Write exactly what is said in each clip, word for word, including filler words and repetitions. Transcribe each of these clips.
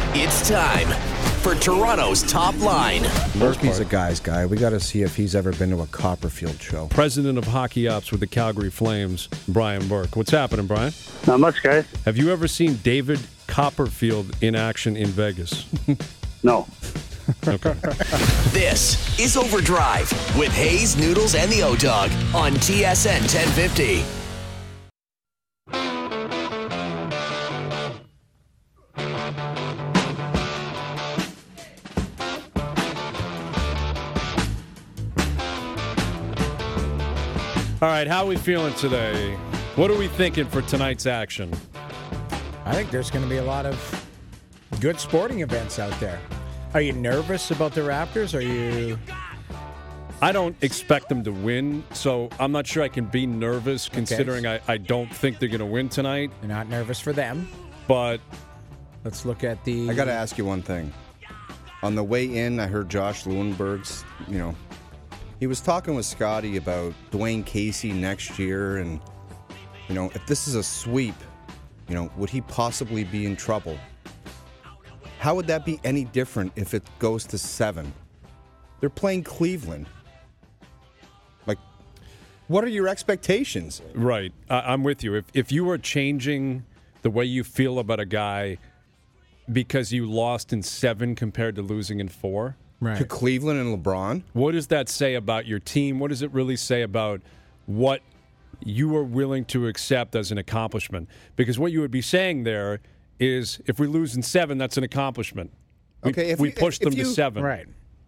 It's time for Toronto's Top Line. Murphy's a guy's guy. We got to see if he's ever been to a Copperfield show. President of Hockey Ops with the Calgary Flames, Brian Burke. What's happening, Brian? Not much, guys. Have you ever seen David Copperfield in action in Vegas? No. Okay. This is Overdrive with Hayes, Noodles, and the O-Dog on T S N ten fifty. All right, how are we feeling today? What are we thinking for tonight's action? I think there's going to be a lot of good sporting events out there. Are you nervous about the Raptors? Are you... I don't expect them to win, so I'm not sure I can be nervous considering Okay. I, I don't think they're going to win tonight. You're not nervous for them. But Let's look at the... I got to ask you one thing. On the way in, I heard Josh Lewenberg's, you know, he was talking with Scotty about Dwayne Casey next year, and, you know, if this is a sweep, you know, would he possibly be in trouble? How would that be any different if it goes to seven? They're playing Cleveland. Like, what are your expectations? Right. I, I'm with you. If if you are changing the way you feel about a guy because you lost in seven compared to losing in four, Right. To Cleveland and LeBron? what does that say about your team? What does it really say about what you are willing to accept as an accomplishment? Because what you would be saying there is if we lose in seven, that's an accomplishment. We, Okay, if we you- pushed if them to you- seven. Right.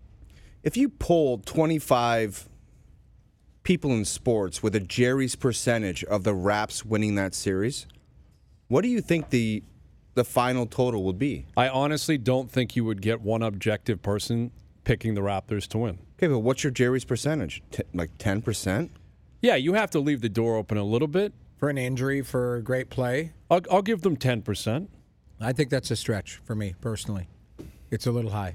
If you polled twenty-five people in sports with a Jerry's percentage of the Raps winning that series, what do you think the the final total would be? I honestly don't think you would get one objective person picking the Raptors to win. Okay, but what's your Jerry's percentage? T- like ten percent? Yeah, you have to leave the door open a little bit. For an injury, for a great play, I'll, I'll give them ten percent. I think that's a stretch for me, personally. It's a little high.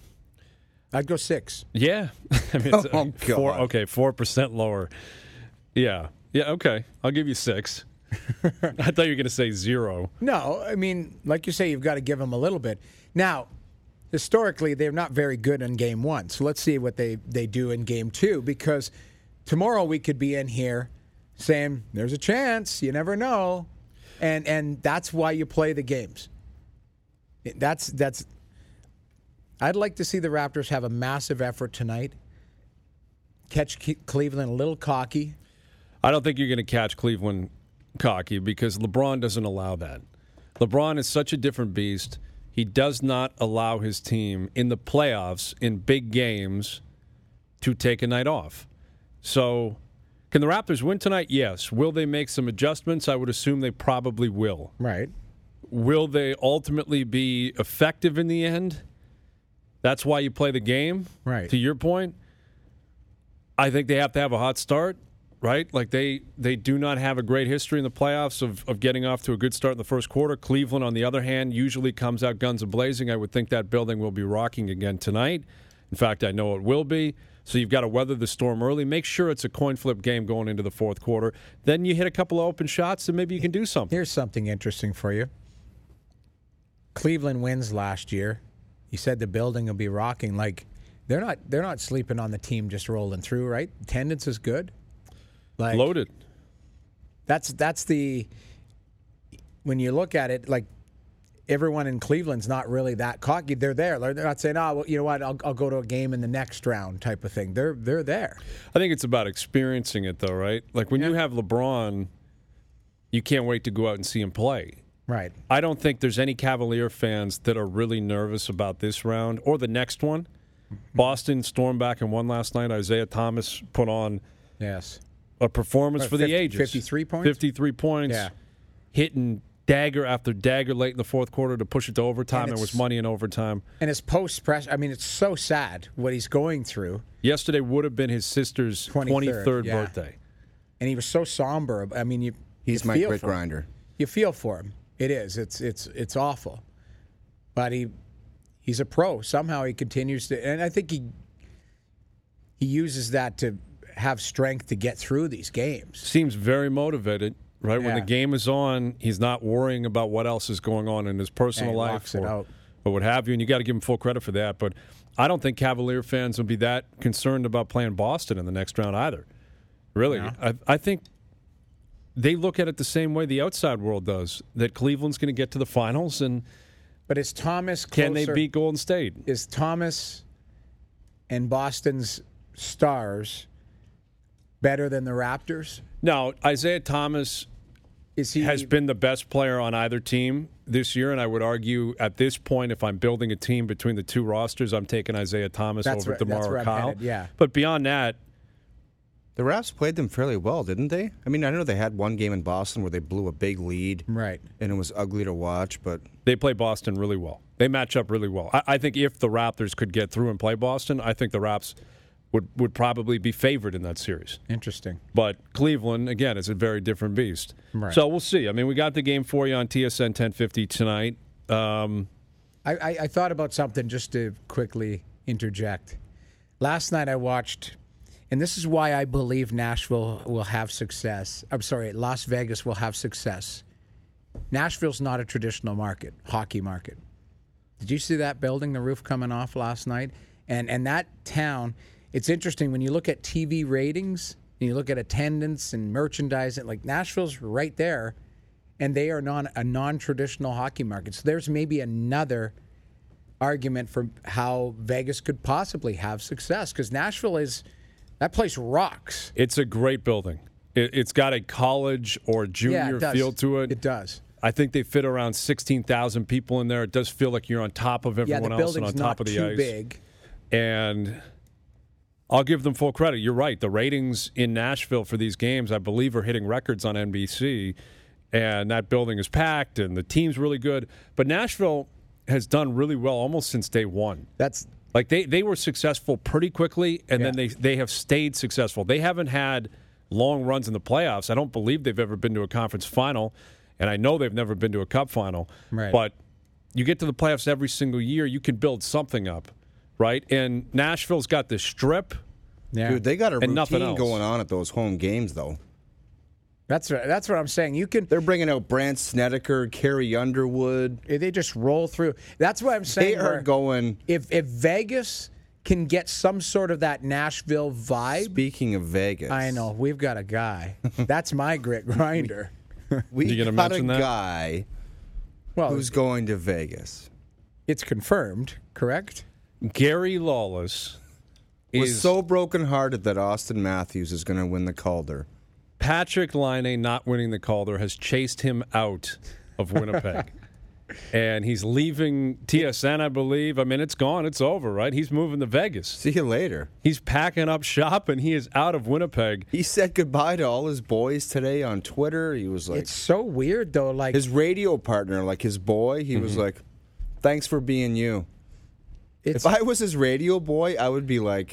I'd go six. Yeah. I mean, it's, Oh, uh, four, God. okay, four percent lower. Yeah. Yeah, okay. I'll give you six. I thought you were going to say zero. No, I mean, like you say, you've got to give them a little bit. Now, historically, they're not very good in game one. So let's see what they, they do in game two, because tomorrow we could be in here saying, there's a chance, you never know. And and that's why you play the games. That's that's. I'd like to see the Raptors have a massive effort tonight. Catch Ke- Cleveland a little cocky. I don't think you're going to catch Cleveland cocky because LeBron doesn't allow that. LeBron is such a different beast. He does not allow his team in the playoffs, in big games, to take a night off. So, can the Raptors win tonight? Yes. Will they make some adjustments? I would assume they probably will. Right. Will they ultimately be effective in the end? That's why you play the game. Right. To your point, I think they have to have a hot start, right? Like they they do not have a great history in the playoffs of, of getting off to a good start in the first quarter. Cleveland, on the other hand, usually comes out guns a-blazing. I would think that building will be rocking again tonight. In fact, I know it will be. So you've got to weather the storm early. Make sure it's a coin flip game going into the fourth quarter. Then you hit a couple of open shots and maybe you can do something. Here's something interesting for you. Cleveland wins last year. You said the building will be rocking. Like they're not they're not sleeping on the team just rolling through, right? Attendance is good. Like Loaded. That's that's the when you look at it, like everyone in Cleveland's not really that cocky. They're there. They're not saying, "Oh, well, you know what? I'll, I'll go to a game in the next round," type of thing. They're they're there. I think it's about experiencing it, though, right? Like when you have LeBron, you can't wait to go out and see him play. Right. I don't think there's any Cavalier fans that are really nervous about this round or the next one. Boston stormed back and won last night. Isaiah Thomas put on Yes. a performance What, for fifty the ages. fifty-three points? fifty-three points. Yeah. Hitting dagger after dagger late in the fourth quarter to push it to overtime. And It was it's- money in overtime. And his post press. I mean, it's so sad what he's going through. Yesterday would have been his sister's twenty-third, twenty-third yeah. birthday. And he was so somber. I mean, you. He's you my feel grit for him. grinder. You feel for him. It is. It's it's it's awful. But he he's a pro. Somehow he continues to, and I think he he uses that to have strength to get through these games. Seems very motivated, right? When Yeah. the game is on, he's not worrying about what else is going on in his personal Yeah, he life locks it or, out. or what have you, and you got to give them full credit for that. But I don't think Cavalier fans will be that concerned about playing Boston in the next round either. Really, No. I, I think they look at it the same way the outside world does, that Cleveland's going to get to the finals, and But is Thomas closer? can they beat Golden State? Is Thomas and Boston's stars better than the Raptors? No, Isaiah Thomas Is he has been the best player on either team this year, and I would argue at this point, if I'm building a team between the two rosters, I'm taking Isaiah Thomas That's over where- that's DeMar where or I'm Kyle. headed, yeah. But beyond that, The Raps played them fairly well, didn't they? I mean, I know they had one game in Boston where they blew a big lead, right? and it was ugly to watch, but they play Boston really well. They match up really well. I, I think if the Raptors could get through and play Boston, I think the Raps would, would probably be favored in that series. Interesting. But Cleveland, again, is a very different beast. Right. So we'll see. I mean, we got the game for you on T S N ten fifty tonight. Um, I, I, I thought about something just to quickly interject. Last night I watched, and this is why I believe Nashville will have success. I'm sorry, Las Vegas will have success. Nashville's not a traditional market, hockey market. Did you see that building, the roof coming off last night? And and that town, it's interesting when you look at T V ratings and you look at attendance and merchandising, like Nashville's right there, and they are non a non-traditional hockey market. So there's maybe another argument for how Vegas could possibly have success, because Nashville is, that place rocks. it's a great building. It, it's got a college or Yeah, junior it does. feel to it. It does. I think they fit around sixteen thousand people in there. It does feel like you're on top of Yeah, everyone the else and on building's top not of the too ice. big. And I'll give them full credit. You're right. The ratings in Nashville for these games, I believe, are hitting records on N B C. And that building is packed, and the team's really good. But Nashville has done really well almost since day one. That's Like, they, they were successful pretty quickly, and then Yeah. they, they have stayed successful. They haven't had long runs in the playoffs. I don't believe they've ever been to a conference final, and I know they've never been to a cup final. Right. But you get to the playoffs every single year, you can build something up, right? And Nashville's got this strip. yeah. dude, they got a And nothing routine else. going on at those home games, though. That's right. That's what I'm saying. You can. They're bringing out Brant Snedeker, Carrie Underwood. They just roll through. That's what I'm saying. They are where going. If if Vegas can get some sort of that Nashville vibe, Speaking of Vegas, I know we've got a guy. That's my grit grinder. we You gonna got a mention that? guy Well, who's going to Vegas. it's confirmed, correct? Gary Lawless Was is so brokenhearted that Austin Matthews is going to win the Calder. Patrick Laine not winning the Calder has chased him out of Winnipeg. And he's leaving T S N, I believe. I mean, it's gone. It's over, right? He's moving to Vegas. See you later. He's packing up shop, and he is out of Winnipeg. He said goodbye to all his boys today on Twitter. He was like, It's so weird though. Like his radio partner, like his boy, he was like, thanks for being you. it's If I was his radio boy, I would be like,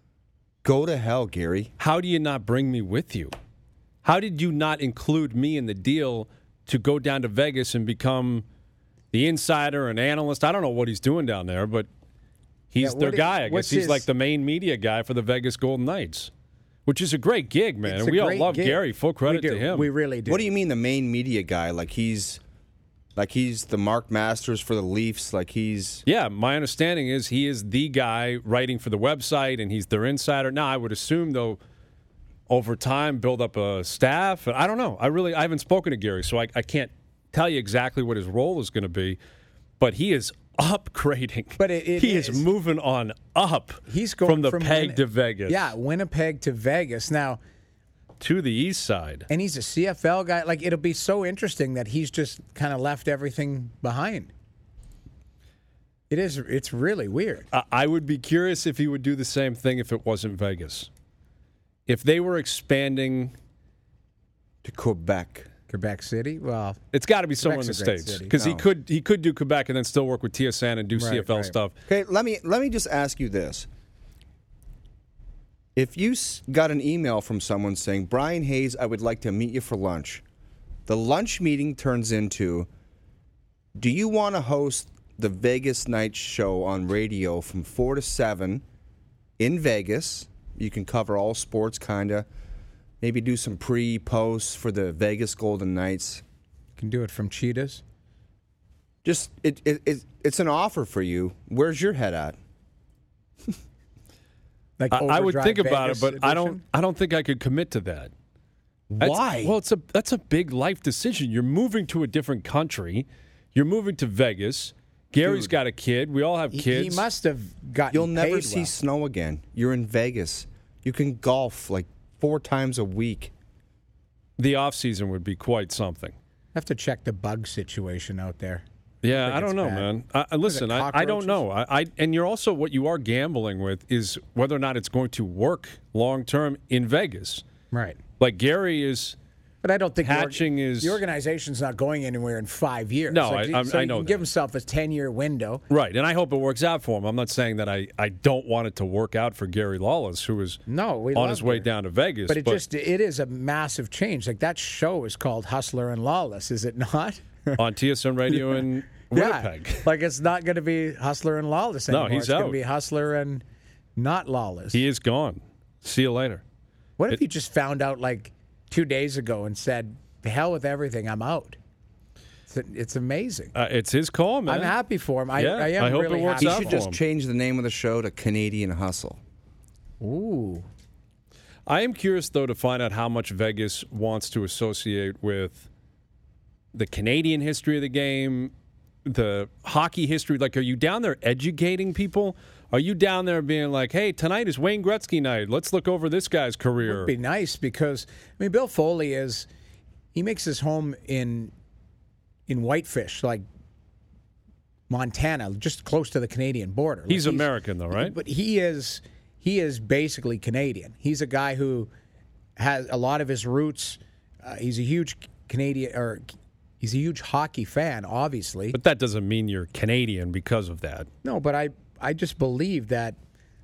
go to hell, Gary. How do you not bring me with you? How did you not include me in the deal to go down to Vegas and become the insider and analyst? I don't know what he's doing down there, but he's Yeah, their what is- guy. I guess what's he's his- like the main media guy for the Vegas Golden Knights, which is a great gig, man. it's And a we all great love gig. Gary. Full credit we do. to him. We really do. What do you mean the main media guy? Like he's, like he's the Mark Masters for the Leafs. Like he's Yeah, my understanding is he is the guy writing for the website, and he's their insider. Now, I would assume, though, over time, build up a staff. I don't know. I really I haven't spoken to Gary, so I, I can't tell you exactly what his role is going to be. But he is upgrading. But it- it he is. is. moving on up. He's going from the from peg Win- to Vegas. Yeah, Winnipeg to Vegas now. to the east side. And he's a C F L guy. Like, it'll be so interesting that he's just kind of left everything behind. It is. It's really weird. I, I would be curious if he would do the same thing if it wasn't Vegas. If they were expanding, to Quebec. Quebec City. Well, it's got to be somewhere in the Quebec's a great states city. because he No. could he could do Quebec and then still work with T S N and do Right, C F L right. stuff. Okay, let me let me just ask you this: if you s- got an email from someone saying, "Brian Hayes, I would like to meet you for lunch," the lunch meeting turns into, "Do you want to host the Vegas Night Show on radio from four to seven in Vegas? You can cover all sports, kinda. Maybe do some pre, posts for the Vegas Golden Knights." can do it from Cheetahs. Just it, it, it it's an offer for you. Where's your head at? Like I, I would Overdrive think about Vegas it, but I don't. edition? I don't think I could commit to that. That's- Why? Well, it's a that's a big life decision. You're moving to a different country. You're moving to Vegas. Gary's Dude. got a kid. We all have He- kids. He must have gotten You'll never paid see well. snow again. You're in Vegas. You can golf like four times a week. The off season would be quite something. Have to check the bug situation out there. Yeah, think I don't it's know, bad. man. I, I- listen, I, I don't cockroaches? know. I, I and you're also what you are gambling with is whether or not it's going to work long term in Vegas. Right. Like Gary is. But I don't think the org- Hatching is- the organization's not going anywhere in five years. No, Like, I- I'm- so I he know can that. give himself a ten-year window. Right, and I hope it works out for him. I'm not saying that I, I don't want it to work out for Gary Lawless, who is No, we on love his way Gary. down to Vegas. But it just it is a massive change. Like that show is called Hustler and Lawless, is it not? on T S N Radio in Winnipeg. Yeah. Like it's not going to be Hustler and Lawless No, anymore. he's it's going out. to be Hustler and not Lawless. He is gone. See you later. What if it- you just found out like two days ago and said, "The hell with everything, I'm out." It's, it's amazing. Uh, it's his call, man. I'm happy for him. I, Yeah, I am I hope it really works He happy. out should for just him. change the name of the show to Canadian Hustle. Ooh. I am curious, though, to find out how much Vegas wants to associate with the Canadian history of the game, the hockey history. Like, are you down there educating people? Are you down there being like, hey, tonight is Wayne Gretzky night. Let's look over this guy's career. It'd be nice because I mean Bill Foley is he makes his home in in Whitefish, like Montana, just close to the Canadian border. He's Like, American, though, right? But he is he is basically Canadian. He's a guy who has a lot of his roots. Uh, he's a huge Canadian or he's a huge hockey fan, obviously. But that doesn't mean you're Canadian because of that. No, but I, I just believe that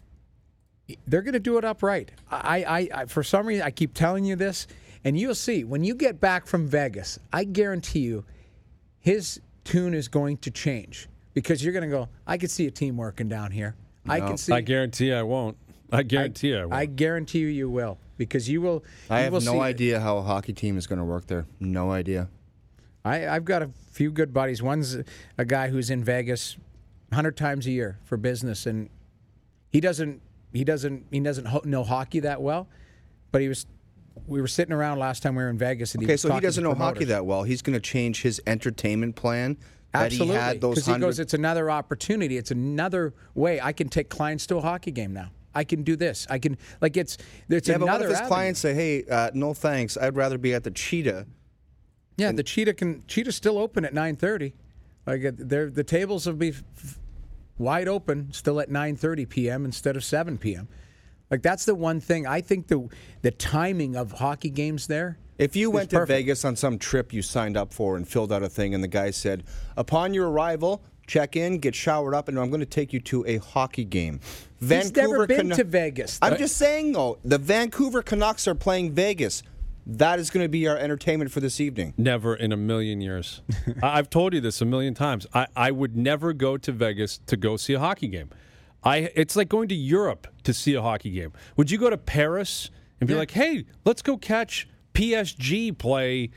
they're going to do it upright. I, I, I, for some reason, I keep telling you this, and you'll see when you get back from Vegas. I guarantee you, his tune is going to change because you're going to go. I could see a team working down here. I No. can see. I guarantee I won't. I guarantee I, won't. I guarantee you, you will because you will. I you have will no see- idea how a hockey team is going to work there. No idea. I, I've got a few good buddies. One's a guy who's in Vegas a hundred times a year for business, and he doesn't he doesn't he doesn't ho- know hockey that well. But he was we were sitting around last time we were in Vegas, and he Okay, was so he talking doesn't to know hockey promoters. that well. He's going to change his entertainment plan that Absolutely, he had those because he hundred. goes, it's another opportunity. It's another way I can take clients to a hockey game now. I can do this. I can like it's it's yeah, but what another if his avenue. clients say, "Hey, uh, no thanks. I'd rather be at the Cheetah." Yeah, the Cheetah can Cheetah's still open at nine thirty. Like uh, they're, the tables will be f- wide open still at nine thirty p.m. instead of seven p.m. Like that's the one thing I think the the timing of hockey games there. If you is went to perfect. Vegas on some trip you signed up for and filled out a thing, and the guy said, "Upon your arrival, check in, get showered up, and I'm going to take you to a hockey game." He's never been Cano- to Vegas. I'm just saying, though, the Vancouver Canucks are playing Vegas. That is going to be our entertainment for this evening. Never in a million years. I- I've told you this a million times. I, I would never go to Vegas to go see a hockey game. I It's like going to Europe to see a hockey game. Would you go to Paris and be Yeah. like, hey, let's go catch P S G play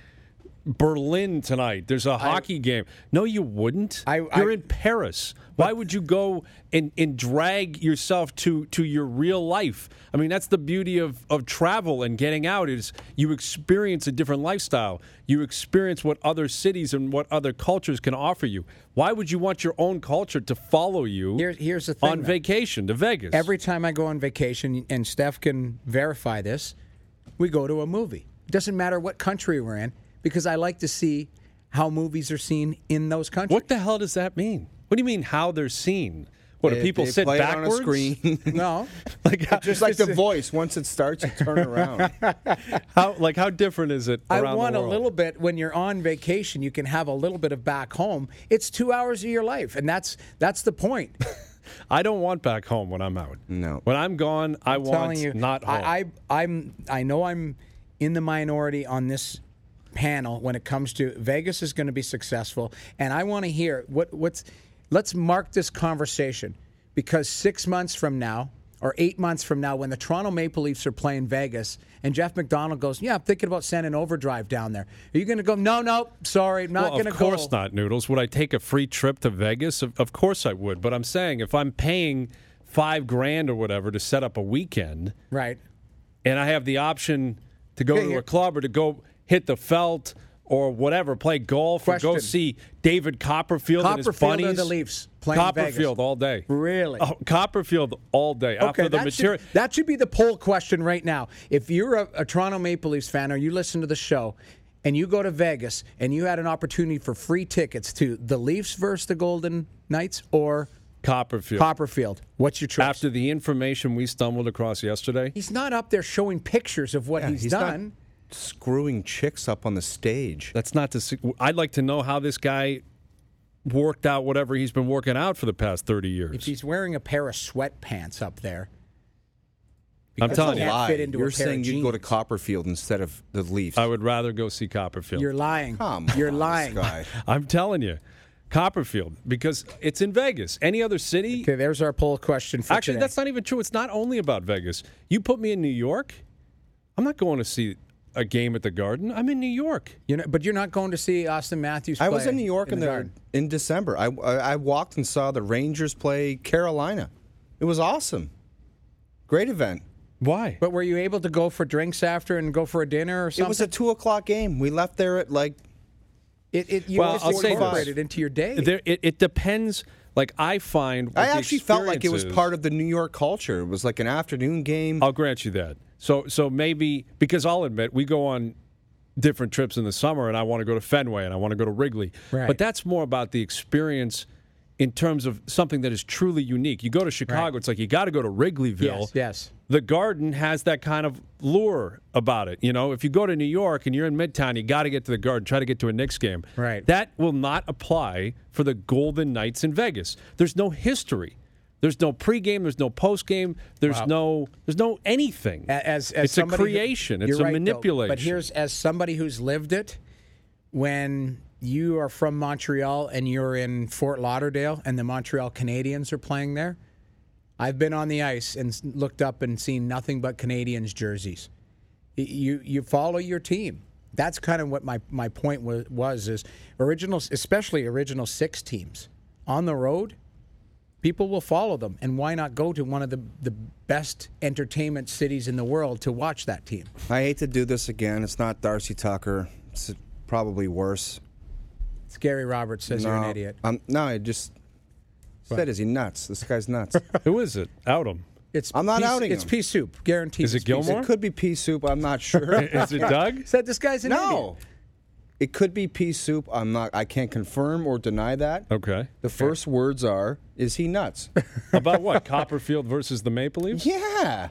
Berlin tonight? There's a hockey game. No, you wouldn't. I- You're I- in Paris. Why would you go and, and drag yourself to, to your real life? I mean, that's the beauty of, of travel and getting out is you experience a different lifestyle. You experience what other cities and what other cultures can offer you. Why would you want your own culture to follow you Here- here's the thing, on though. vacation to Vegas? Every time I go on vacation, and Steph can verify this, we go to a movie. It doesn't matter what country we're in because I like to see how movies are seen in those countries. What the hell does that mean? What do you mean how they're seen? What, do They- people they sit play backwards? it on a screen. No. like how, Just like The Voice. Once it starts, you turn around. how like how different is it I around want the a world? little bit when you're on vacation. You can have a little bit of back home. It's two hours of your life, and that's that's the point. I don't want back home when I'm out. No. When I'm gone, I I'm want telling you, not home. I, I I'm I know I'm in the minority on this panel when it comes to Vegas is going to be successful, and I want to hear what what's. Let's mark this conversation because six months from now or eight months from now when the Toronto Maple Leafs are playing Vegas and Jeff McDonald goes, yeah, I'm thinking about sending Overdrive down there. Are you going to go, no, no, sorry, I'm not well, going to of go? course not, Noodles. Would I take a free trip to Vegas? Of, of course I would. But I'm saying if I'm paying five grand or whatever to set up a weekend, right, and I have the option to go Okay, to here- a club or to go hit the felt or whatever, play golf or go Question. see David Copperfield, and his Copperfield bunnies. or the Leafs playing Copperfield Vegas? all day. Really? Oh, Copperfield all day. Okay, After the that, material. should, that should be the poll question right now. If you're a, a Toronto Maple Leafs fan or you listen to the show and you go to Vegas and you had an opportunity for free tickets to the Leafs versus the Golden Knights or Copperfield. Copperfield, what's your choice? After the information we stumbled across yesterday, He's not up there showing pictures of what Yeah, he's, he's not done. screwing chicks up on the stage. that's not to. I'd like to know how this guy worked out whatever he's been working out for the past thirty years. If he's wearing a pair of sweatpants up there, I'm because telling he you, can't Lie. fit into a You're pair of saying you'd go to jeans. Copperfield instead of the Leafs. I would rather go see Copperfield. You're lying. Come You're on, lying. this guy. I'm telling you, Copperfield, because it's in Vegas. Any other city? Okay, there's our poll question for Actually, today. that's not even true. It's not only about Vegas. You put me in New York, I'm not going to see a game at the Garden. I'm in New York. You know, but you're not going to see Austin Matthews. I was play in New York in, the the, Garden. in December. I, I I walked and saw the Rangers play Carolina. It was awesome. Great event. Why? But were you able to go for drinks after and go for a dinner or something? It was a two o'clock game. We left there at like It, it, you Well, just I'll say incorporated this. into your day. There, it, it depends. Like, I find. what I the actually felt like it was experience part of the New York culture. It was like an afternoon game. I'll grant you that. So, so maybe because I'll admit we go on different trips in the summer, and I want to go to Fenway and I want to go to Wrigley. Right. But that's more about the experience in terms of something that is truly unique. You go to Chicago, Right. it's like you got to go to Wrigleyville. yes, yes. The Garden has that kind of lure about it. You know, if you go to New York and you're in Midtown, you got to get to the Garden, try to get to a Knicks game. Right. That will not apply for the Golden Knights in Vegas. There's no history. There's no pregame. There's no postgame. There's Wow. no. There's no anything. A- As, as it's a somebody who- creation. It's you're a right, though. manipulation. But here's as somebody who's lived it, when you are from Montreal and you're in Fort Lauderdale and the Montreal Canadiens are playing there, I've been on the ice and s- looked up and seen nothing but Canadiens jerseys. Y- You you follow your team. That's kind of what my, my point was, was is original, especially original six teams on the road. People will follow them, and why not go to one of the, the best entertainment cities in the world to watch that team? I hate to do this again. It's not Darcy Tucker. It's probably worse. Gary Roberts says you're an No, idiot. I'm, no, I just said, is he nuts? This guy's nuts. Who is it? Out him. It's I'm not pea, outing It's him. pea soup, guaranteed. Is it it's pea soup. Gilmore? It could be pea soup. I'm not sure. Is it Doug? Said this guy's an no. idiot. It could be pea soup. I'm not. I can't confirm or deny that. Okay. The first words are, "Is he nuts?" About what? Copperfield versus the Maple Leafs? yeah.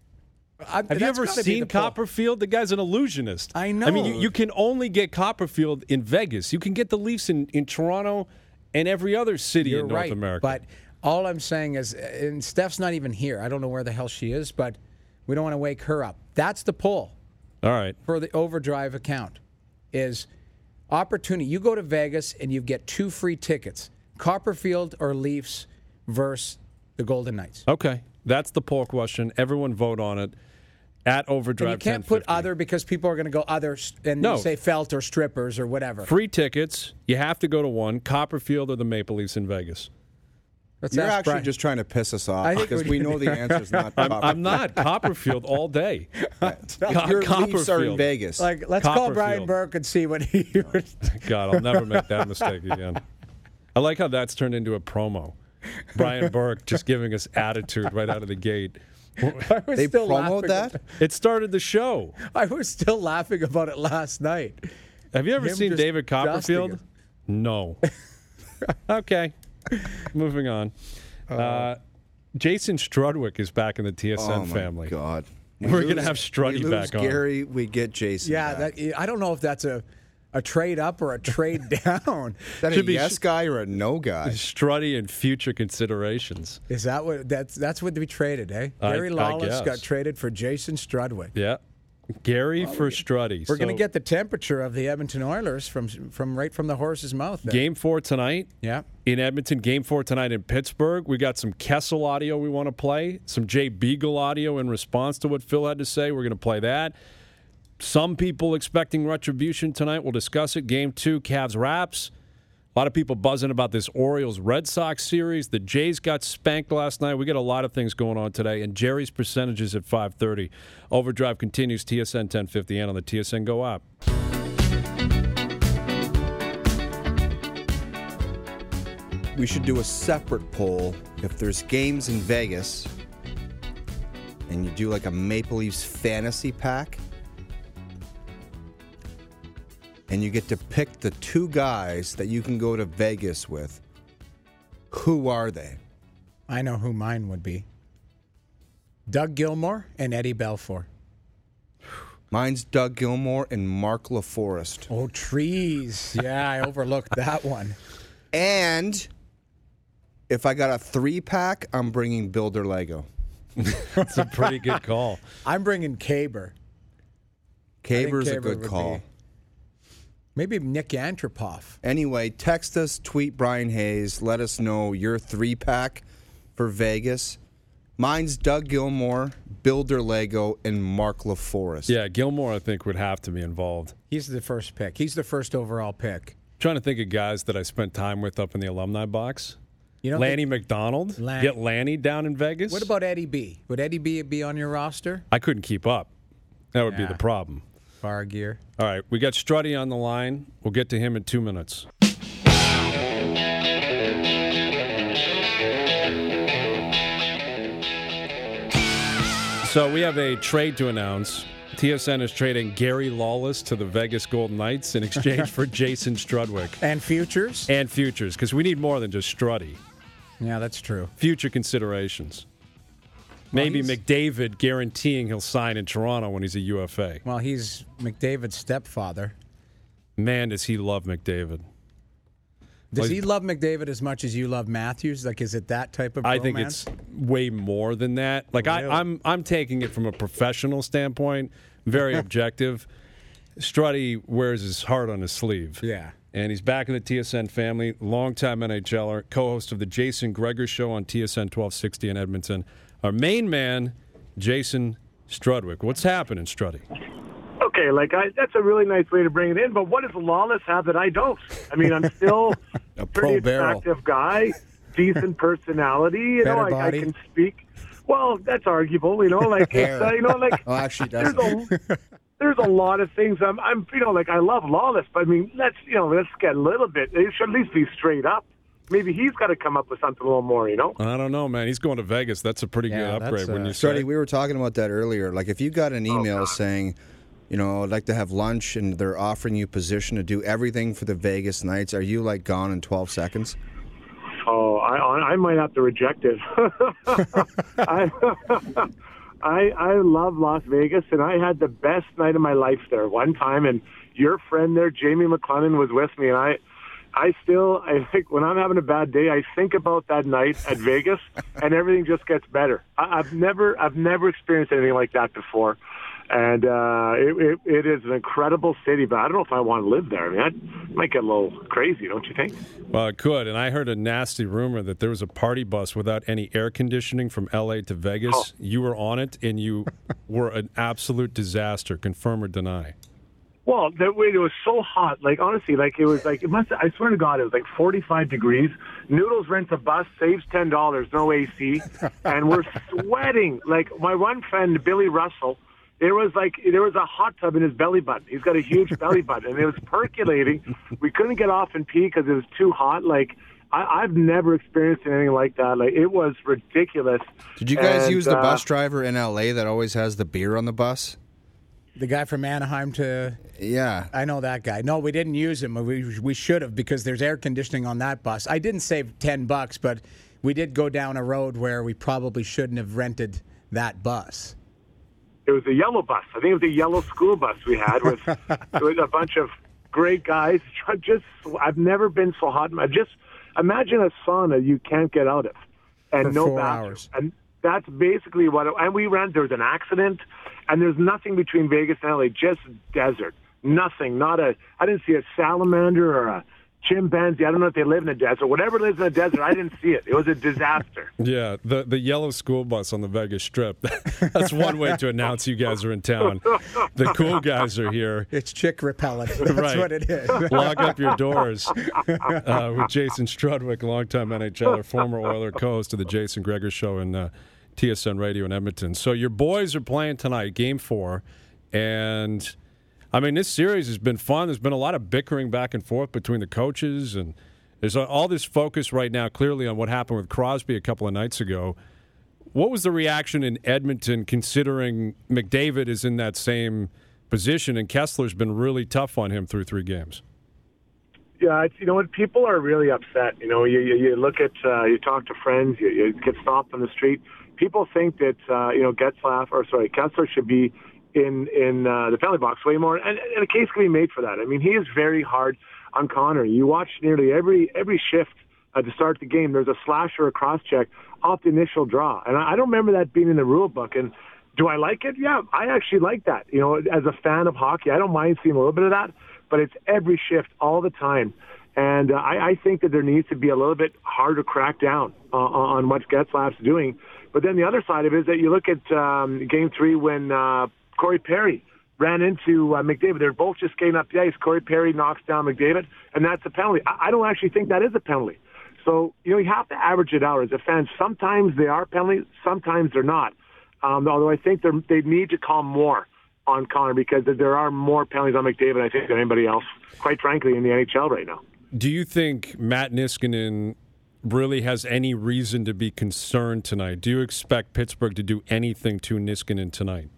I, Have you ever seen Copperfield? The guy's an illusionist. I I mean, you, know. you can only get Copperfield in Vegas. You can get the Leafs in, in Toronto and every other city You're in North right, America. but all I'm saying is, and Steph's not even here. I don't know where the hell she is, but we don't want to wake her up. That's the poll All right. for the Overdrive account is opportunity. You go to Vegas and you get two free tickets, Copperfield or Leafs versus the Golden Knights. Okay. That's the poll question. Everyone vote on it at Overdrive. And you can't put ten fifty. other because people are going to go other and No. you say felt or strippers or whatever. Free tickets. You have to go to one, Copperfield or the Maple Leafs in Vegas. Let's You're ask actually Brian. just trying to piss us off I think because we- we know the answer is not. I'm, I'm not. Copperfield all day. Co- Your Leafs are in Copperfield. Vegas. like let's call Brian Copperfield. Burke and see what he. God, I'll never make that mistake again. I like how that's turned into a promo. Brian Burke just giving us attitude right out of the gate. I was they still promote laughing that. It started the show. I was still laughing about it last night. Have you ever Him seen just David Copperfield? dusting No. Okay. Moving on. Uh, Jason Strudwick is back in the T S N Oh my family. God. We're We gonna lose- have Struddy we lose back on. Gary, we get Jason. Yeah, back. that, I don't know if that's a, a trade up or a trade down. Is that a should be yes sh- guy or a no guy? Struddy and future considerations. Is that what that's that's what we traded, eh? I- Gary I Lawless guess. got traded for Jason Strudwick. Yeah. Gary for Struddy. We're going to So, get the temperature of the Edmonton Oilers from from right from the horse's mouth. There. game four tonight. Yeah. In Edmonton, game four tonight in Pittsburgh. We got some Kessel audio we want to play, some Jay Beagle audio in response to what Phil had to say. We're going to play that. Some people expecting retribution tonight. We'll discuss it. Game two, Cavs Raps. A lot of people buzzing about this Orioles-Red Sox series. The Jays got spanked last night. We got a lot of things going on today. And Jerry's percentages at five thirty. Overdrive continues, T S N ten fifty and on the T S N Go app. We should do a separate poll if there's games in Vegas and you do like a Maple Leafs fantasy pack and you get to pick the two guys that you can go to Vegas with. Who are they? I know who mine would be. Doug Gilmour and Eddie Belfour. Mine's Doug Gilmour and Mark LaForest. Oh, trees. Yeah, I overlooked that one. And if I got a three-pack, I'm bringing Builder Lego. That's a pretty good call. I'm bringing Caber. Caber's a Caber good would call. be- Maybe Nick Antropov. Anyway, text us, tweet Brian Hayes. Let us know your three-pack for Vegas. Mine's Doug Gilmour, Builder Lego, and Mark LaForest. Yeah, Gilmore, I think, would have to be involved. He's the first pick. He's the first overall pick. Trying to think of guys that I spent time with up in the alumni box. You know, Lanny McDonald. Lan- Get Lanny down in Vegas. What about Eddie B? Would Eddie B be on your roster? I couldn't keep up. That would Yeah. be the problem. Bar gear. All right, we got Struddy on the line. We'll get to him in two minutes. So we have a trade to announce. T S N is trading Gary Lawless to the Vegas Golden Knights in exchange for Jason Strudwick. And futures? And futures, because we need more than just Struddy. Yeah, that's true. Future considerations. Maybe he's- McDavid guaranteeing he'll sign in Toronto when he's a U F A. Well, he's McDavid's stepfather. Man, does he love McDavid. Does Well, he love McDavid as much as you love Matthews? Like, is it that type of I bromance? think it's way more than that. Like Really? I, I'm, I'm taking it from a professional standpoint, very objective. Struddy wears his heart on his sleeve. Yeah. And he's back in the T S N family, longtime NHLer, co-host of the Jason Gregor Show on T S N twelve sixty in Edmonton. Our main man, Jason Strudwick. What's happening, Struddy? Okay, like I, that's a really nice way to bring it in, but what does Lawless have that I don't? I mean, I'm still A a pretty pro barrel. attractive guy, decent personality, you know, Better like I body. can speak. Well, that's arguable, you know, like it's, uh, you know, like Oh, actually, there's doesn't. a there's a lot of things. I'm, I'm, you know, like I love Lawless, but I mean, let's, you know, let's get a little bit. It should at least be straight up. Maybe he's got to come up with something a little more, you know. I don't know, man. He's going to Vegas. That's a pretty Yeah, good upgrade. that's, When uh, you say Struddy, we were talking about that earlier. Like, if you got an email saying, you know, I'd like to have lunch, and they're offering you position to do everything for the Vegas Knights, are you, like, gone in twelve seconds? Oh, I, I might have to reject it. I, I, I love Las Vegas, and I had the best night of my life there one time. And your friend there, Jamie McLennan, was with me, and I, I still, I think when I'm having a bad day, I think about that night at Vegas, and everything just gets better. I, I've never, I've never experienced anything like that before. And uh, it, it, it is an incredible city, but I don't know if I want to live there. I mean, that might get a little crazy, don't you think? Well, it could. And I heard a nasty rumor that there was a party bus without any air conditioning from L A to Vegas. Oh. You were on it, and you were an absolute disaster. Confirm or deny? Well, that way it was so hot. Like honestly, like it was like it must. I swear to God, it was like forty-five degrees. Noodles rents a bus, saves ten dollars, no A C, and we're sweating. Like my one friend, Billy Russell. There was like there was a hot tub in his belly button. He's got a huge belly button, and it was percolating. We couldn't get off and pee because it was too hot. Like I, I've never experienced anything like that. Like it was ridiculous. Did you guys And, use the uh, bus driver in L A that always has the beer on the bus? The guy from Anaheim to... Yeah. I know that guy. No, we didn't use him. We, we should have because there's air conditioning on that bus. I didn't save ten bucks, but we did go down a road where we probably shouldn't have rented that bus. It was a yellow bus. I think it was a yellow school bus we had with, with a bunch of great guys. Just, I've never been so hot. I just imagine a sauna you can't get out of, and For no four bathroom. hours. And That's basically what. It, and we ran. There was an accident, and there's nothing between Vegas and L A. Just desert. Nothing. Not a. I didn't see a salamander or a chimpanzee. I don't know if they live in the desert. Whatever lives in the desert, I didn't see it. It was a disaster. Yeah, the the yellow school bus on the Vegas Strip. That's one way to announce you guys are in town. The cool guys are here. It's chick repellent. That's right. what it is. Lock up your doors. Uh, with Jason Strudwick, longtime NHLer, former Oiler, co-host of the Jason Gregor Show and uh, T S N Radio in Edmonton. So your boys are playing tonight, Game Four, and. I mean, this series has been fun. There's been a lot of bickering back and forth between the coaches, and there's all this focus right now clearly on what happened with Crosby a couple of nights ago. What was the reaction in Edmonton, considering McDavid is in that same position, and Kessler's been really tough on him through three games? Yeah, it's, you know what? People are really upset. You know, you you, you look at, uh, you talk to friends, you, you get stopped on the street. People think that, uh, you know, Getzlaf, or sorry, Kessler should be in in uh, the penalty box way more, and, and a case can be made for that. I mean, he is very hard on Connor. You watch nearly every every shift uh, to start the game. There's a slash or a cross check off the initial draw, and I, I don't remember that being in the rule book. And do I like it? Yeah, I actually like that. You know, as a fan of hockey, I don't mind seeing a little bit of that, but it's every shift all the time. And uh, I, I think that there needs to be a little bit harder crack down uh, on what Getzlaf's doing. But then the other side of it is that you look at um, Game three when uh, Corey Perry ran into uh, McDavid. They're both just skating up the ice. Corey Perry knocks down McDavid, and that's a penalty. I, I don't actually think that is a penalty. So, you know, you have to average it out as a fan. Sometimes they are penalties, sometimes they're not. Um, although I think they need to call more on Connor because there are more penalties on McDavid, I think, than anybody else, quite frankly, in the N H L right now. Do you think Matt Niskanen really has any reason to be concerned tonight? Do you expect Pittsburgh to do anything to Niskanen tonight?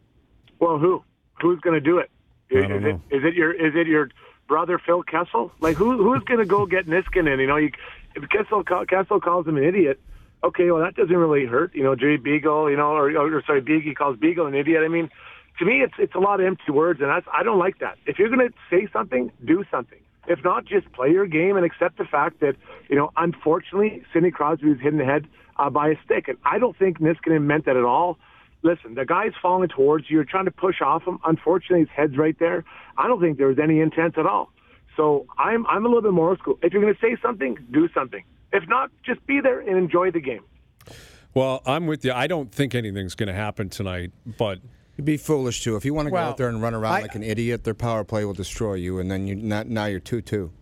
Well, who? Who's going to do it? Is, I don't is know. it is it your is it your brother Phil Kessel? Like who who's going to go get Niskanen? You know, you, if Kessel Kessel calls him an idiot, okay, well that doesn't really hurt. You know, Jay Beagle, you know, or, or sorry, Beagle calls Beagle an idiot. I mean, to me, it's it's a lot of empty words, and that's I don't like that. If you're going to say something, do something. If not, just play your game and accept the fact that, you know, unfortunately, Sidney Crosby was hit in the head uh, by a stick, and I don't think Niskanen meant that at all. Listen, the guy's falling towards you. You're trying to push off him. Unfortunately, his head's right there. I don't think there was any intent at all. So I'm I'm a little bit more old school. If you're going to say something, do something. If not, just be there and enjoy the game. Well, I'm with you. I don't think anything's going to happen tonight, but You'd be foolish too. If you want to go Well, out there and run around I- like an idiot, their power play will destroy you, and then you not, now you're two two.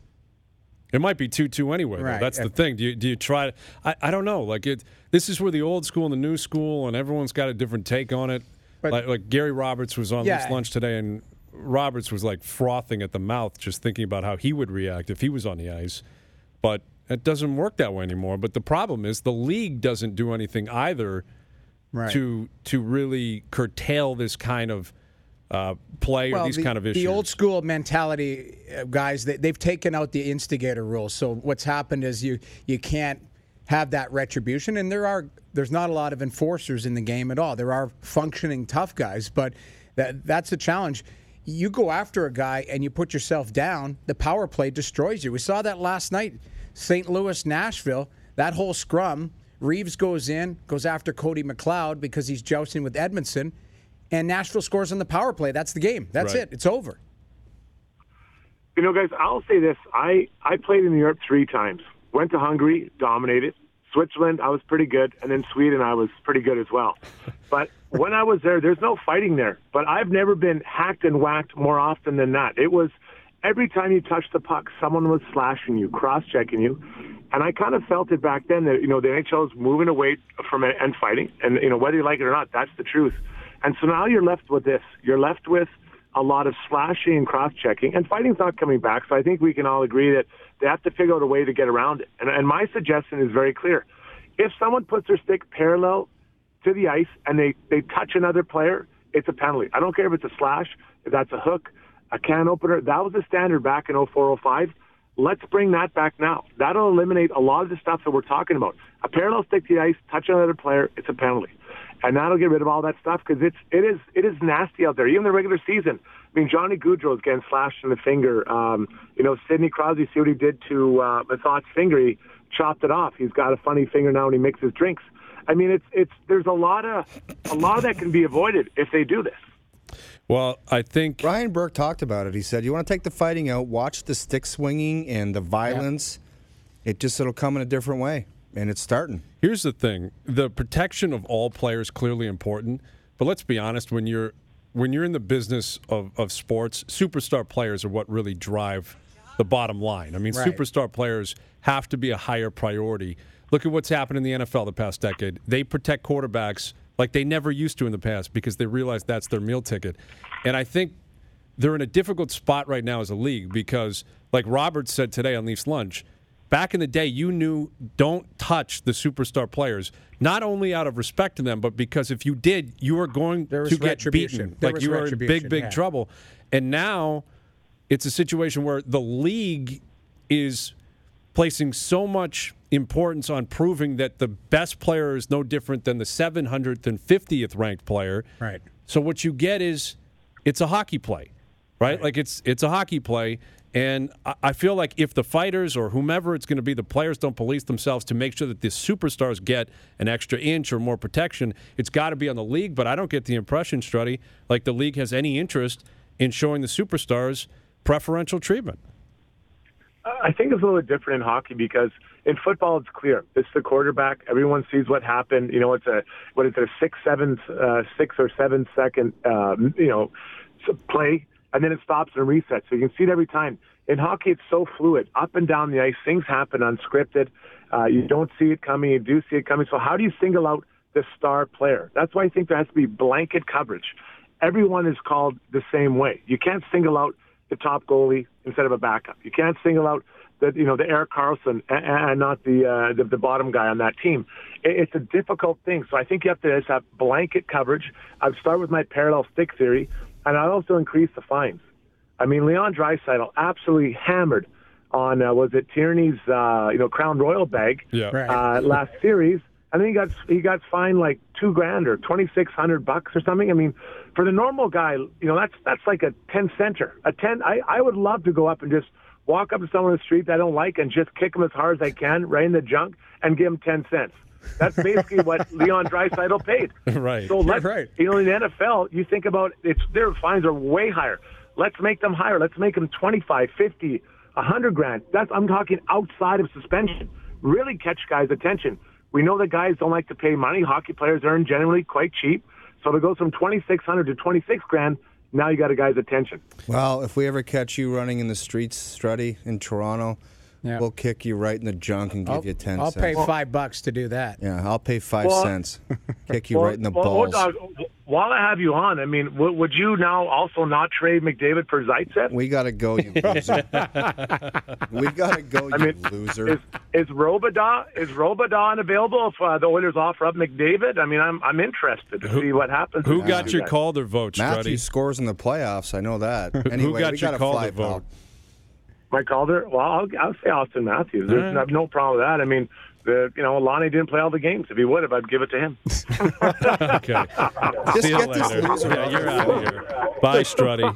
it might be two two anyway. Though. Right. That's the thing. Do you do you try? To, I I don't know. Like it. This is where the old school and the new school, and everyone's got a different take on it. But- like, like Gary Roberts was on Yeah. this lunch today, and Roberts was like frothing at the mouth just thinking about how he would react if he was on the ice. But it doesn't work that way anymore. But the problem is the league doesn't do anything either Right. to to really curtail this kind of uh, play or these the, kind of issues. The old school mentality, uh, guys, they, they've taken out the instigator rule. So what's happened is you you can't have that retribution, and there are there's not a lot of enforcers in the game at all. There are functioning tough guys, but that that's the challenge. You go after a guy and you put yourself down, the power play destroys you. We saw that last night, Saint Louis, Nashville, that whole scrum. Reeves goes in, goes after Cody McLeod because he's jousting with Edmondson, and Nashville scores on the power play. That's the game. That's Right. it. It's over. You know, guys, I'll say this. I, I played in Europe three times. Went to Hungary, dominated. Switzerland, I was pretty good. And then Sweden, I was pretty good as well. But when I was there, there's no fighting there. But I've never been hacked and whacked more often than that. It was every time you touched the puck, someone was slashing you, cross-checking you. And I kind of felt it back then that, you know, the N H L is moving away from it and fighting. And, you know, whether you like it or not, that's the truth. And so now you're left with this. You're left with a lot of slashing and cross-checking. And fighting's not coming back. So I think we can all agree that they have to figure out a way to get around it. And, and my suggestion is very clear. If someone puts their stick parallel to the ice and they, they touch another player, it's a penalty. I don't care if it's a slash, if that's a hook, a can opener. That was the standard back in oh four oh five. Let's bring that back now. That'll eliminate a lot of the stuff that we're talking about. A parallel stick to the ice, touch another player, it's a penalty. And that'll get rid of all that stuff because it's it is it is nasty out there. Even the regular season. I mean, Johnny Gaudreau's getting slashed in the finger. Um, you know, Sidney Crosby, see what he did to uh, Mathot's finger. He chopped it off. He's got a funny finger now when he mixes drinks. I mean, it's it's there's a lot of a lot of that can be avoided if they do this. Well, I think Ryan Burke talked about it. He said, you want to take the fighting out, watch the stick swinging and the violence. Yeah. It just, it'll come in a different way, and it's starting. Here's the thing. The protection of all players is clearly important, but let's be honest, when you're when you're in the business of, of sports, superstar players are what really drive the bottom line. I mean, Right. superstar players have to be a higher priority. Look at what's happened in the N F L the past decade. They protect quarterbacks like they never used to in the past because they realize that's their meal ticket. And I think they're in a difficult spot right now as a league because, like Robert said today on Leafs Lunch, back in the day you knew don't touch the superstar players, not only out of respect to them, but because if you did, you were going There was to get retribution. beaten. There Like was you were in big, retribution, big yeah. trouble. And now it's a situation where the league is placing so much importance on proving that the best player is no different than the seven hundredth and fiftieth ranked player. Right. So what you get is it's a hockey play, right? Right. Like it's it's a hockey play. And I- I feel like if the fighters or whomever it's going to be, the players don't police themselves to make sure that the superstars get an extra inch or more protection, it's got to be on the league. But I don't get the impression, Struddy, like the league has any interest in showing the superstars preferential treatment. I think it's a little bit different in hockey because in football it's clear. It's the quarterback. Everyone sees what happened. You know, it's a what is it, a six, seven, uh, six or seven second, um, you know, play, and then it stops and resets. So you can see it every time. In hockey, it's so fluid, up and down the ice. Things happen unscripted. Uh, you don't see it coming. You do see it coming. So how do you single out the star player? That's why I think there has to be blanket coverage. Everyone is called the same way. You can't single out the top goalie instead of a backup. You can't single out the you know the Erik Karlsson and, and not the, uh, the the bottom guy on that team. It, it's a difficult thing. So I think you have to just have blanket coverage. I'd start with my parallel stick theory, and I'd also increase the fines. I mean, Leon Draisaitl absolutely hammered on uh, was it Tierney's uh, you know Crown Royal bag Yeah. Right. uh, last series. I think he got he got fined like two grand or twenty six hundred bucks or something. I mean, for the normal guy, you know, that's that's like a ten center. A ten. I I would love to go up and just walk up to someone on the street that I don't like and just kick him as hard as I can right in the junk and give him ten cents. That's basically what Leon Draisaitl paid. Right. So let's, right. you know, in the N F L, you think about it's their fines are way higher. Let's make them higher. Let's make them twenty-five, fifty, a hundred grand. That's I'm talking outside of suspension. Really catch guys' attention. We know that guys don't like to pay money. Hockey players earn generally quite cheap. So if it goes from twenty-six hundred to twenty-six grand, now you got a guy's attention. Well, if we ever catch you running in the streets, Struddy, in Toronto, Yeah. we'll kick you right in the junk and give I'll, you ten I'll cents. pay five bucks to do that. Yeah, I'll pay five Well- cents. Kick you right in the well, balls. hold on. While I have you on, I mean, w- would you now also not trade McDavid for Zaitsev? We gotta go, you loser. we gotta go, you I mean, loser. Is is Robidas is Robidas available if uh, the Oilers offer up McDavid? I mean, I'm I'm interested to Who- see what happens. Who with got these your guys. Calder vote, Matthew Struddy? scores in the playoffs. I know that. Anyway, got we your gotta Calder fly, pal. vote? Mike Calder? Well, I'll, I'll say Austin Matthews. There's right. no, no problem with that. I mean, the you know, Lonnie didn't play all the games. If he would have, I'd give it to him. Okay. Just See you get this later. loser Yeah, off you're the out phone. of here. Bye, Struddy.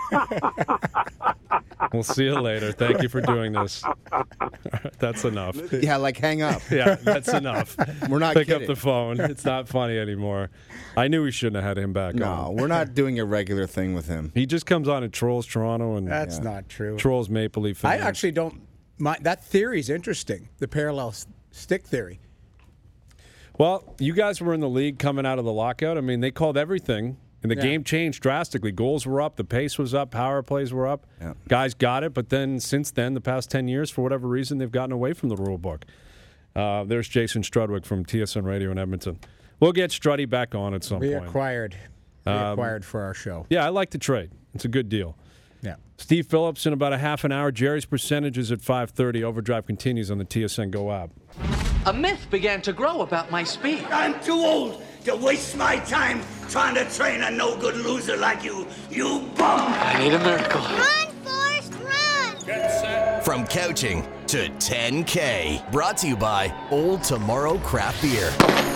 We'll see you later. Thank you for doing this. That's enough. Yeah, like hang up. Yeah, that's enough. We're not Pick kidding. up the phone. It's not funny anymore. I knew we shouldn't have had him back No, on. we're not doing a regular thing with him. He just comes on and trolls Toronto and That's not true. trolls Maple Leaf I fans. actually don't. My, that theory is interesting. The parallel s- stick theory. Well, you guys were in the league coming out of the lockout. I mean, they called everything, and the Yeah. game changed drastically. Goals were up, the pace was up, power plays were up. Yeah. Guys got it, but then since then, the past ten years, for whatever reason, they've gotten away from the rule book. Uh, there's Jason Strudwick from T S N Radio in Edmonton. We'll get Struddy back on at some We point. acquired. We Um, acquired for our show. Yeah, I like the trade. It's a good deal. Yeah. Steve Phillips in about a half an hour. Jerry's percentages at five thirty. Overdrive continues on the T S N Go app. A myth began to grow about my speed. I'm too old to waste my time trying to train a no-good loser like you, you bum! I need a miracle. Run, Forrest, run! From couching to ten K. Brought to you by Old Tomorrow Craft Beer.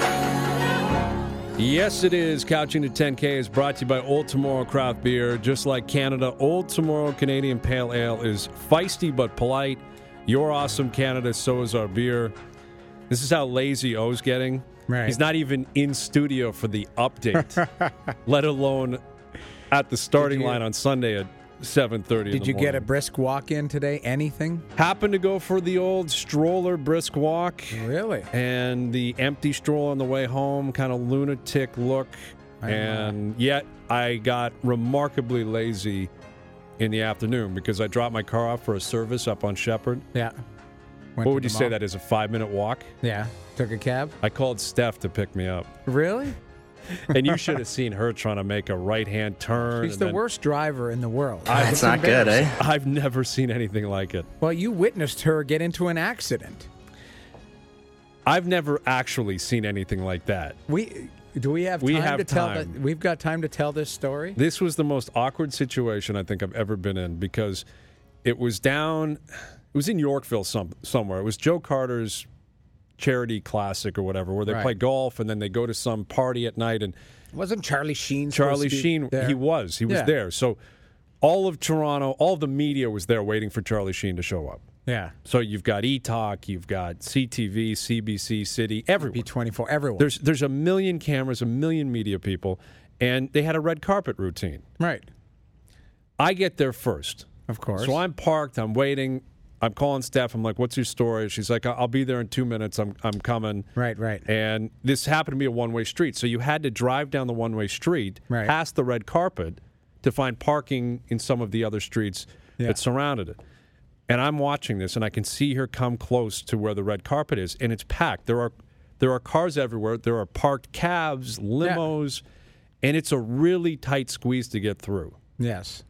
Yes, it is. Couching to ten K is brought to you by Old Tomorrow Craft Beer. Just like Canada, Old Tomorrow Canadian Pale Ale is feisty but polite. You're awesome, Canada. So is our beer. This is how lazy O's getting. Right. He's not even in studio for the update, let alone at the starting you- line on Sunday at seven thirty. Did you get a brisk walk in today? Anything? Happened to go for the old stroller brisk walk. Really? And the empty stroll on the way home, kind of lunatic look. I And yet I got remarkably lazy in the afternoon because I dropped my car off for a service up on Shepherd. Yeah. Went What to would the you say mall? that is, a five-minute walk? Yeah. Took a cab? I called Steph to pick me up. Really? And you should have seen her trying to make a right-hand turn. She's and the then- worst driver in the world. That's not good, eh? I've never seen anything like it. Well, you witnessed her get into an accident. I've never actually seen anything like that. We do we have time We have to tell time. the, we've got time to tell this story? This was the most awkward situation I think I've ever been in because it was down, it was in Yorkville some, somewhere. It was Joe Carter's charity classic or whatever, where they Right. play golf and then they go to some party at night. And Wasn't Charlie Sheen supposed Charlie to be Sheen, there? he was. He was Yeah. there. So all of Toronto, all of the media was there waiting for Charlie Sheen to show up. Yeah. So you've got E-Talk, you've got C T V, C B C, City, everyone. B twenty-four, everyone. There's there's a million cameras, a million media people, and they had a red carpet routine. right. I get there first. Of course. So I'm parked, I'm waiting, I'm calling Steph, I'm like, what's your story? She's like, I'll be there in two minutes, I'm I'm coming. Right, right. And this happened to be a one-way street, so you had to drive down the one-way street, Right. past the red carpet, to find parking in some of the other streets Yeah. that surrounded it. And I'm watching this, and I can see her come close to where the red carpet is, and it's packed. There are there are cars everywhere. There are parked cabs, limos, and it's a really tight squeeze to get through. Yes.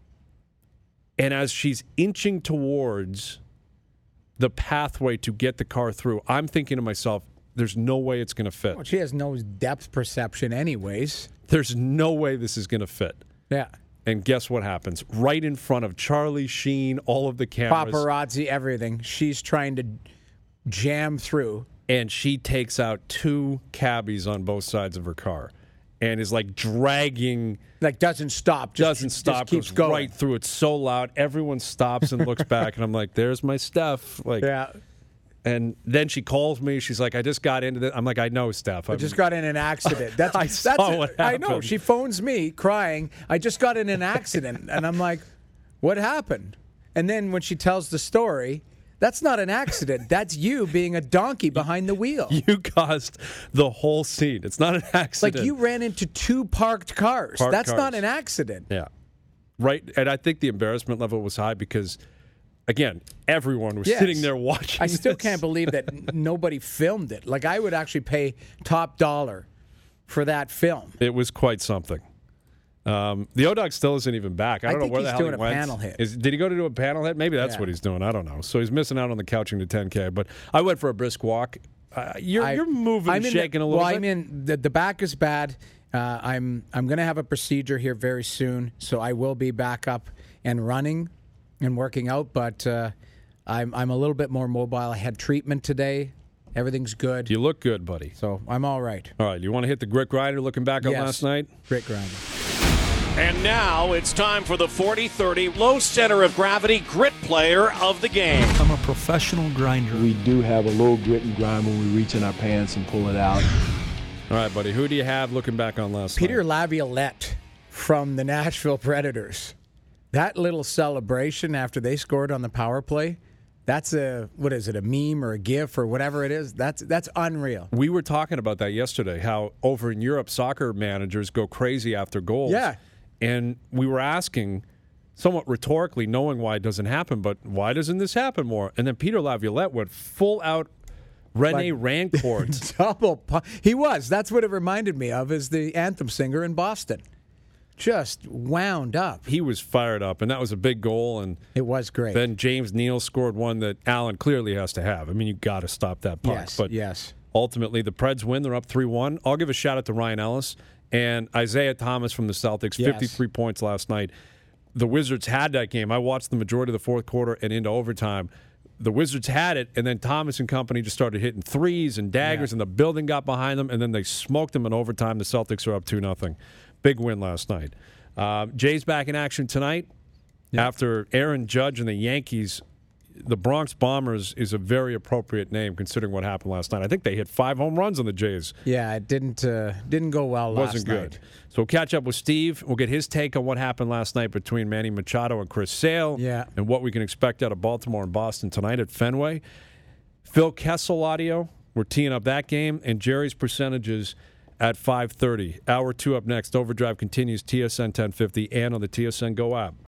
And as she's inching towards the pathway to get the car through, I'm thinking to myself, there's no way it's going to fit. Well, she has no depth perception anyways. There's no way this is going to fit. Yeah. And guess what happens? Right in front of Charlie Sheen, all of the cameras. Paparazzi, everything. She's trying to jam through. And she takes out two cabbies on both sides of her car and is like dragging, Like, doesn't stop. Just, doesn't stop, Just keeps goes going. right through. It's so loud. Everyone stops and looks back. And I'm like, there's my Steph. Like, Yeah. And then she calls me. She's like, I just got into this. I'm like, I know, Steph. I just got in an accident. That's, I that's saw what I know. happened. She phones me crying. I just got in an accident. And I'm like, what happened? And then when she tells the story, that's not an accident. That's you being a donkey behind the wheel. You caused the whole scene. It's not an accident. Like you ran into two parked cars. Parked That's cars. not an accident. Yeah. Right. And I think the embarrassment level was high because, again, everyone was Yes. sitting there watching. I still this. can't believe that n- nobody filmed it. Like I would actually pay top dollar for that film. It was quite something. Um, the O-Dog still isn't even back. I I don't know think where he's the hell doing he a went. panel hit. Is, did he go to do a panel hit? Maybe that's Yeah. what he's doing. I don't know. So he's missing out on the couching to ten K. But I went for a brisk walk. Uh, you're, I- you're moving I'm and in shaking the, a little well, bit. I'm in the, the back is bad. Uh, I'm I'm going to have a procedure here very soon, so I will be back up and running and working out. But uh, I'm I'm a little bit more mobile. I had treatment today. Everything's good. You look good, buddy. So I'm all right. All right. You want to hit the grit grinder looking back on Yes. last night? Great grinder. And now it's time for the forty thirty low center of gravity grit player of the game. I'm a professional grinder. We do have a little grit and grind when we reach in our pants and pull it out. All right, buddy. Who do you have looking back on last Peter night? Laviolette from the Nashville Predators. That little celebration after they scored on the power play, that's a, what is it, a meme or a gif or whatever it is? That's that's unreal. We were talking about that yesterday, how over in Europe, soccer managers go crazy after goals. Yeah. And we were asking, somewhat rhetorically, knowing why it doesn't happen, but why doesn't this happen more? And then Peter Laviolette went full out Rene Like- Rancourt. Double. pu- He was. That's what it reminded me of, is the anthem singer in Boston. Just wound up. He was fired up, and that was a big goal. And It was great. then James Neal scored one that Allen clearly has to have. I mean, you got to stop that puck. yes, but yes. ultimately, the Preds win. They're up three one. I'll give a shout-out to Ryan Ellis and Isaiah Thomas from the Celtics, Yes. fifty-three points last night. The Wizards had that game. I watched the majority of the fourth quarter and into overtime. The Wizards had it, and then Thomas and company just started hitting threes and daggers, Yeah. and the building got behind them, and then they smoked them in overtime. The Celtics are up two nothing. Big win last night. Uh, Jay's back in action tonight after Aaron Judge and the Yankees the Bronx Bombers is a very appropriate name considering what happened last night. I think they hit five home runs on the Jays. Yeah, it didn't uh, didn't go well last Wasn't night. good. So we'll catch up with Steve. We'll get his take on what happened last night between Manny Machado and Chris Sale. Yeah. And what we can expect out of Baltimore and Boston tonight at Fenway. Phil Kessel audio. We're teeing up that game. And Jerry's percentages at five thirty. Hour two up next. Overdrive continues T S N ten fifty and on the T S N Go app.